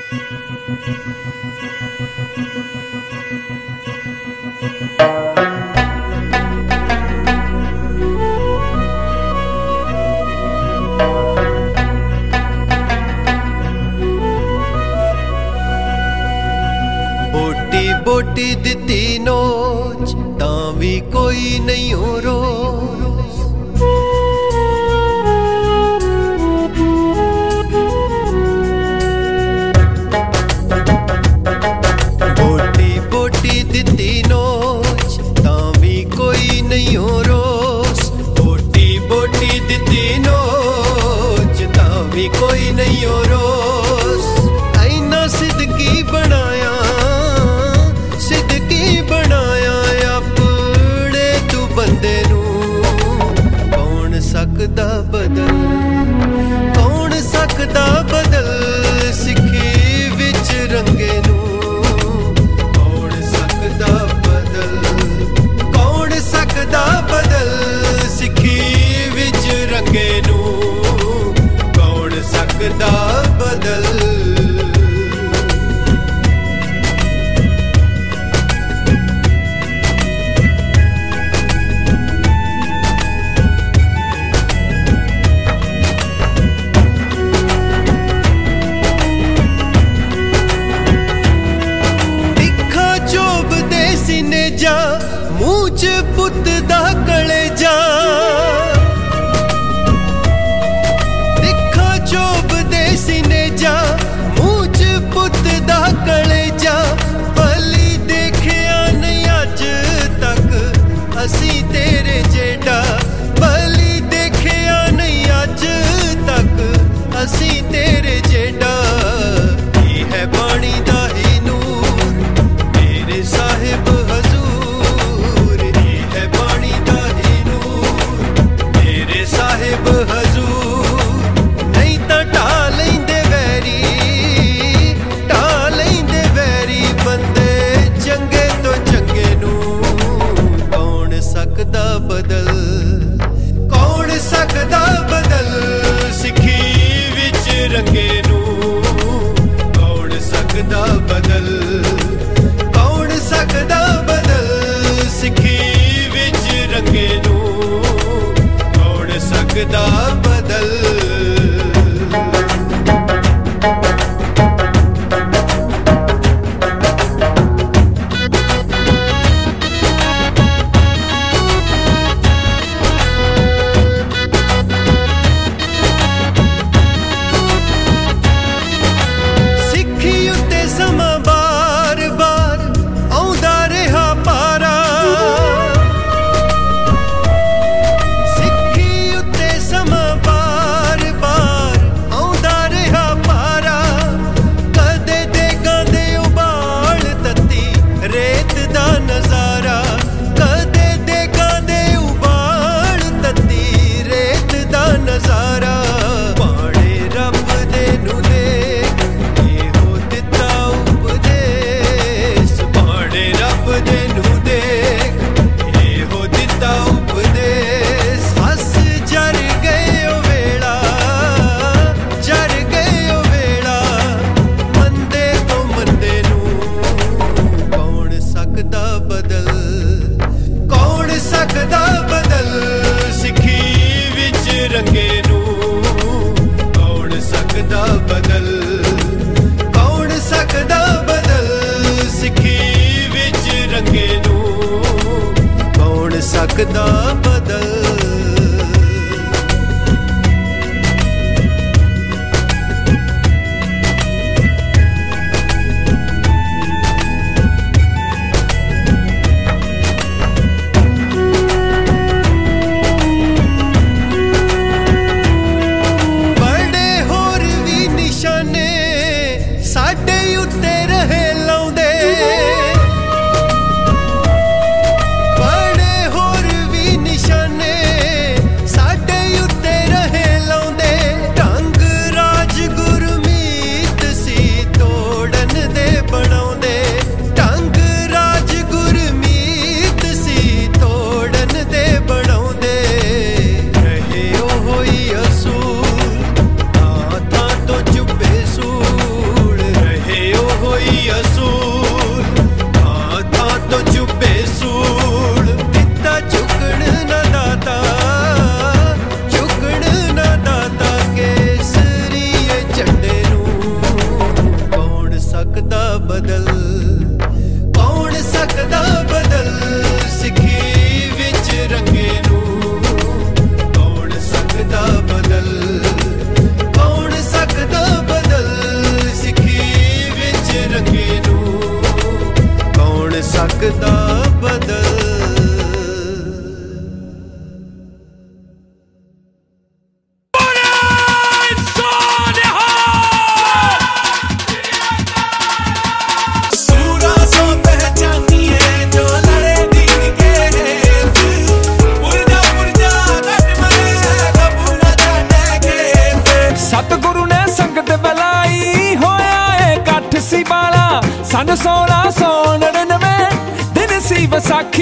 बोटी दिती नोच तां भी कोई नहीं हो रोज। बोटी बोटी दिती नोच तां भी कोई नहीं हो रोज। बोटी बोटी दिती नोच तां भी कोई नहीं हो रोज। ऐना सिद्दकी बनाया अपने तू बंदे नू कौन सकदा बदल, कौन सकदा बदल सिक्खी विच रंगे नू कौन सकदा बदल, कौन सकदा बदल सिक्खी विच रंगे नू कौन सकदा बदल। जा मूंह च पुत दा कले जा, दिखा चोब दे सीने जा मूंह च पुत दा कले जा। भली देखिया नहीं अज तक असी तेरे जेड़ा, भली देखिया नहीं अज तक असी तेरे जेड़ा। ये है पानी दा ही नूर मेरे साहिब साहिब हजूर। नहीं तो ढा लेंदे वैरी, ढा लेंदे वैरी बंदे चंगे तो चंगे नू कौन सकदा बदल, कौन सकदा बदल सिक्खी विच रंगे नू कौन सकदा बदल, कौन सकदा बदल सिक्खी विच रंगे नू सकदा बदल। सिक्खी उत्ते समा बार बार आउंदा रहा पारा, रंगे नू कौन सकदा बदल, कौन सकदा बदल सिक्खी विच रंगे नू कौन सकदा बदल। साडे उत्ते रहे लाउंदे बड़े होर भी सन 1699 दिन सी वसाखी